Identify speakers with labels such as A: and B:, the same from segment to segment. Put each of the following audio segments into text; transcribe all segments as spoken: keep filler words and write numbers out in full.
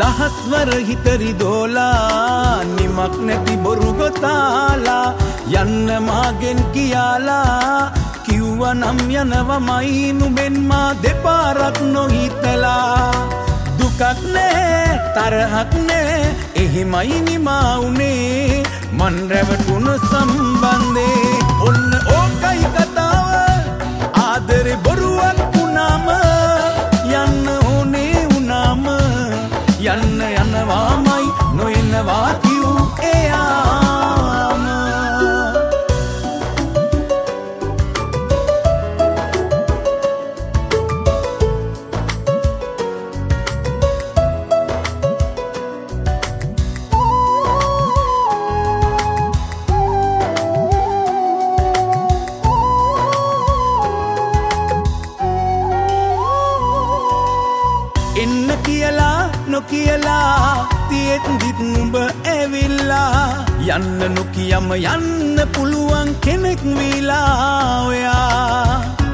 A: දහස්වර හිතරි දෝලා නිමක් නැති බොරු ගොතාලා යන්න මාගෙන් කියාලා කිව්වා නම් යනවමයි නුඹෙන් මා දෙපාරක් නොහිතලා දුකක් නෑ තරහක් නෑ එහෙමයි නිමා උනේ මන් රැවටුණු සම්බන්ධේ ඔන්න ඕකයි කතාව ආදරේ බොරුවක් වුණාම යන්න ඕනේ වුණාම යන්න යනවාමයි නොයනවා කිව් එයාම එන්න කියලා නොකියලා තියෙත් දිත් නුඹ ඇවිල්ලා යන්න නොකියම යන්න පුළුවන් කෙනෙක් වීලා ඔයා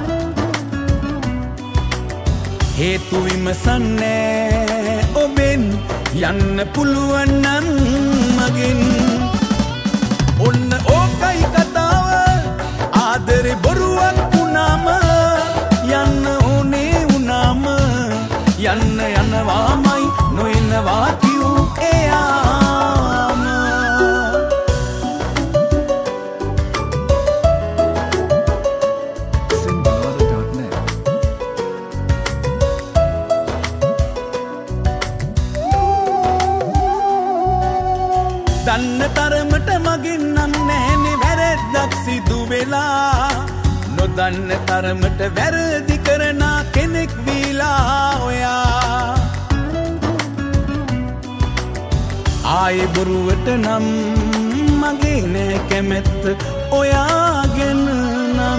A: හේතු විමසන්නේ ඔබෙන් යන්න පුළුවන් නම් මගෙන් ඔන්න ඕකයි කතාව ආදරේ බොරුවක් වුණාම යන්න ඕනේ වුණාම යන්න යනවාමයි නොයනවා කිව් එයාම දන්න තරමට මගෙන් නම් නැහැනේ වැරද්දක් සිදු වෙලා නොදන්න තරමට වැරදි කරන කෙනෙක් වීලා ඔයා ආයේ බොරුවට නම් මගේ නෑ කැමැත්ත ඔයාගෙන නම්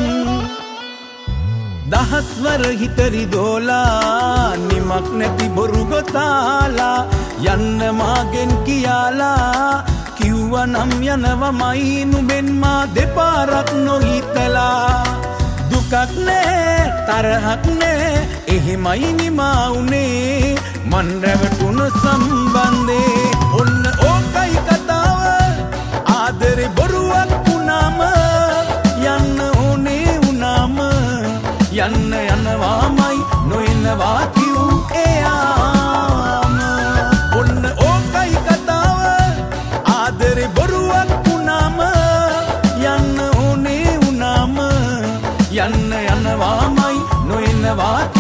A: දහස්වර හිතරි දෝලා නිමක් නැති බොරු ගොතාලා යන්න මාගෙන් කියාලා කිව්වා නම් යනවමයි නුඹෙන් මා දෙපාරක් නොහිතලා දුකක් නෑ තරහක් නෑ එහෙමයි නිමා උනේ මන් රැවටුණු සම්බන්ධේ ඔන්න ඕකයි කතාව ආදරේ බොරුවක් වුණාම යන්න ඕනේ වුණාම යන්න යනවාමයි නොයනවා කිව් එයාම ඔන්න ඕකයි කතාව ආදරේ බොරුවක් වුණාම යන්න ඕනේ වුණාම යන්න යනවාමයි නොයනවා